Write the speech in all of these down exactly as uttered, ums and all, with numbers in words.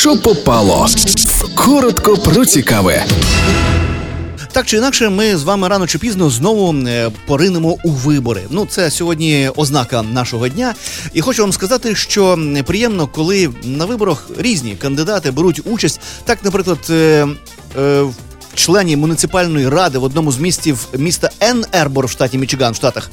Що попало? Коротко про цікаве. Так чи інакше, ми з вами рано чи пізно знову поринемо у вибори. Ну, це сьогодні ознака нашого дня. І хочу вам сказати, що приємно, коли на виборах різні кандидати беруть участь. Так, наприклад, е, е, члені муніципальної ради в одному з містів міста Енн Арбор в штаті Мічиган в Штатах.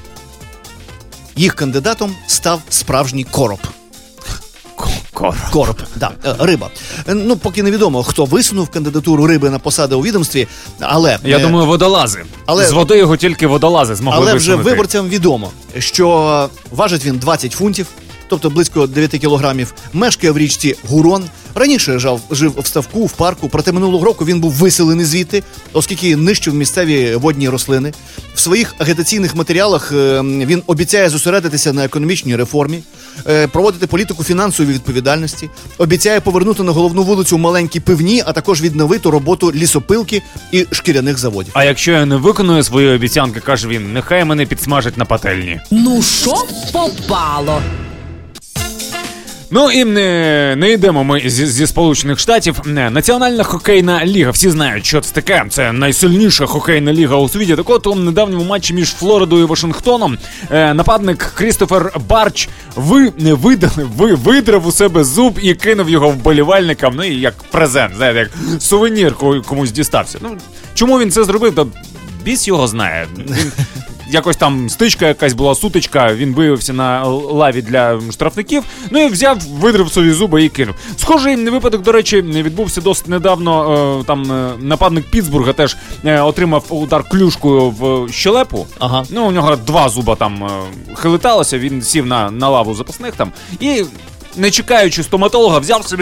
Їх кандидатом став справжній короб. Короб. Короб, да, риба. Ну, поки невідомо, хто висунув кандидатуру риби на посади у відомстві, але... Я е... думаю, водолази. Але... З води його тільки водолази змогли але висунути. Але вже виборцям відомо, що важить він двадцять фунтів, тобто близько дев'ять кілограмів, мешкає в річці Гурон. Раніше жив, жив в ставку, в парку, проте минулого року він був виселений звідти, оскільки нищив місцеві водні рослини. В своїх агітаційних матеріалах е, він обіцяє зосередитися на економічній реформі, е, проводити політику фінансової відповідальності, обіцяє повернути на головну вулицю маленькі пивні, а також відновити роботу лісопилки і шкіряних заводів. А якщо я не виконую свої обіцянки, каже він, нехай мене підсмажать на пательні. Ну що попало? Ну і не, не йдемо ми зі, зі Сполучених Штатів. Національна хокейна ліга. Всі знають, що це таке. Це найсильніша хокейна ліга у світі. Так от у недавньому матчі між Флоридою і Вашингтоном е, нападник Крістофер Барч ви, не видали, ви, видрав у себе зуб і кинув його вболівальникам. Ну і як презент, знаєте, як сувенір комусь дістався. Ну, чому він це зробив? Та біс його знає. Він... Якось там стичка якась була, сутичка, він виявився на лаві для штрафників, ну і взяв, видрив собі зуби і кинув. Схожий випадок, до речі, відбувся досить недавно, там нападник Пітсбурга теж отримав удар клюшкою в щелепу, ага. Ну у нього два зуба там хилиталося, він сів на, на лаву запасних там і... Не чекаючи стоматолога, взяв собі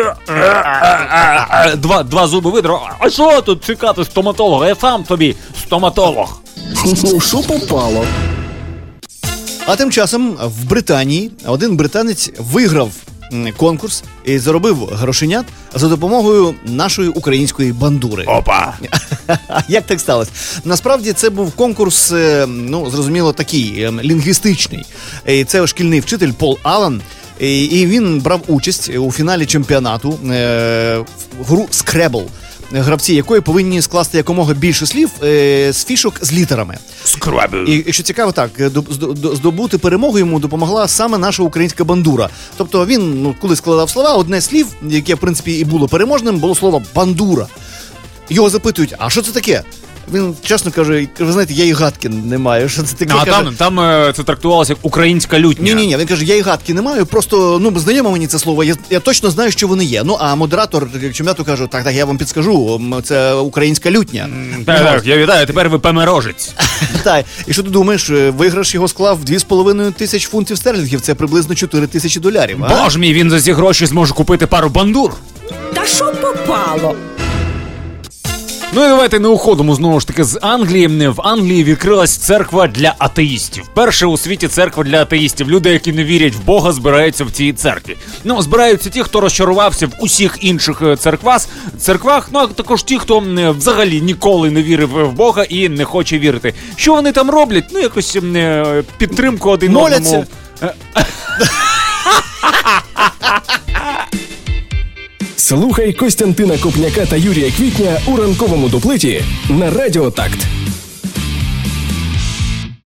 два, два зуби видрав. А що тут чекати стоматолога? Я сам тобі стоматолог. Що попало? А тим часом в Британії один британець виграв конкурс і заробив грошенят за допомогою нашої української бандури. Опа! Як так сталося? Насправді це був конкурс, ну, зрозуміло, такий, лінгвістичний. Це шкільний вчитель Пол Аллен. І він брав участь у фіналі чемпіонату е, в гру Scrabble, гравці якої повинні скласти якомога більше слів е, з фішок з літерами. Scrabble. І, і що цікаво, так, здобути перемогу йому допомогла саме наша українська бандура. Тобто він, ну, коли складав слова, одне з слів, яке, в принципі, і було переможним, було слово «бандура». Його запитують, а що це таке? Він чесно каже, ви знаєте, я і гадки не маю. Що це таке? А каже, там, там це трактувалося як українська лютня. Ні-ні-ні, він каже, я і гадки не маю, просто, ну, знайомо мені це слово, я, я точно знаю, що вони є. Ну, а модератор чемпіонату каже, так, так, я вам підскажу, це українська лютня. Mm, так, так, я вітаю, тепер ви померожець. Так, і що ти думаєш, виграш його склав дві з половиною тисяч фунтів стерлінгів, це приблизно чотири тисячі доларів. Боже мій, він за ці гроші зможе купити пару бандур. Та що попало? Ну і давайте не уходимо знову ж таки з Англії. В Англії відкрилась церква для атеїстів. Перша у світі церква для атеїстів. Люди, які не вірять в Бога, збираються в цій церкві. Ну, збираються ті, хто розчарувався в усіх інших церквах, церквах, ну а також ті, хто взагалі ніколи не вірив в Бога і не хоче вірити. Що вони там роблять? Ну, якось підтримку один одному. Слухай Костянтина Копняка та Юрія Квітня у ранковому дуплеті на Радіо Такт.